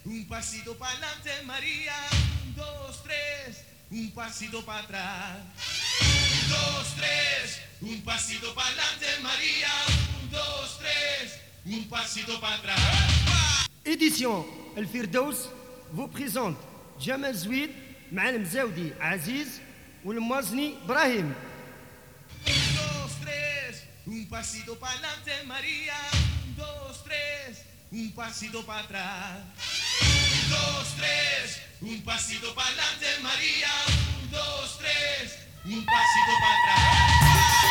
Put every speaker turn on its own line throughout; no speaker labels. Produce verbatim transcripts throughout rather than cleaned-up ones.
un pasito para adelante, María, un, dos, tres, un pasito para atrás. Un, dos, tres, un pasito para adelante, María, un, dos, tres, un pasito para atrás.
Édition El Firdaus vous présente Jamal Zouid مع المزاودي عزيز والموازني إبراهيم.
Un, dos, tres, un pasito para adelante, María, un, dos, tres, un pasito para atrás. Un, dos, tres, un pasito para adelante, María, un, dos, tres, un pasito para atrás.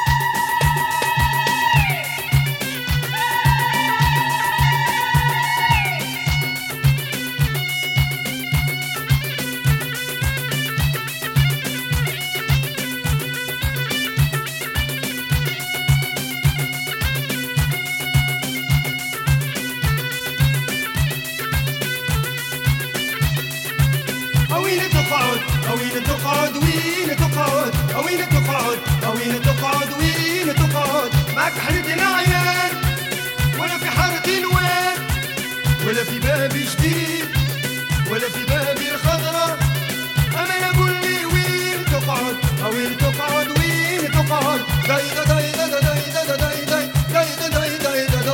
وين تقعد وين تقعد وين تقعد وين تقعد وين تقعد معك حلة العيان ولا في حارة الوان ولا في باب جديد ولا في باب الخضرة أما أقول لي وين تقعد وين تقعد وين تقعد دايدا دايدا دايدا دايدا دايدا دايدا دايدا دايدا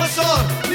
خسار